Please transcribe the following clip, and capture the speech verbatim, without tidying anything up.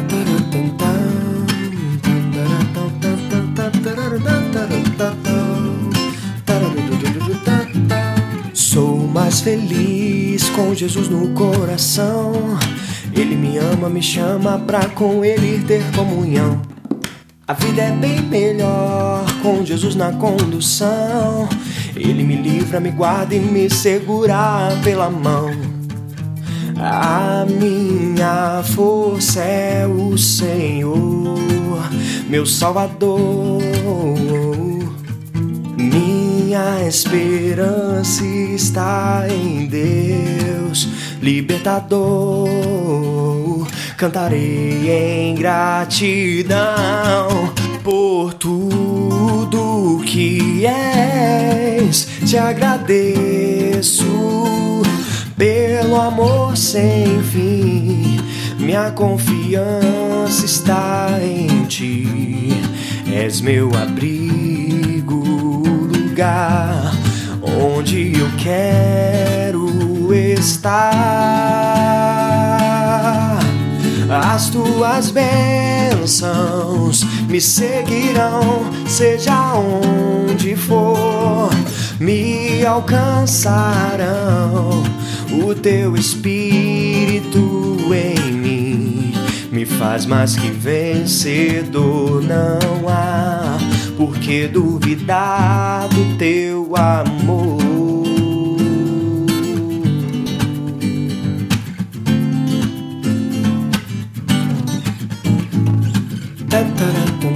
Sou mais feliz com Jesus no coração. Ele me ama, me chama pra com Ele ter comunhão. A vida é bem melhor com Jesus na condução. Ele me livra, me guarda e me segura pela mão. A minha força é o Senhor, meu Salvador. Minha esperança está em Deus, libertador. Cantarei em gratidão por tudo que és. Te agradeço pelo amor sem fim. Minha confiança está em ti. És meu abrigo, lugar onde eu quero estar. As tuas bênçãos me seguirão, seja onde for, me alcançarão. O teu Espírito em mim me faz mais que vencedor. Não há por que duvidar do teu amor. Ta, ta, ta, ta.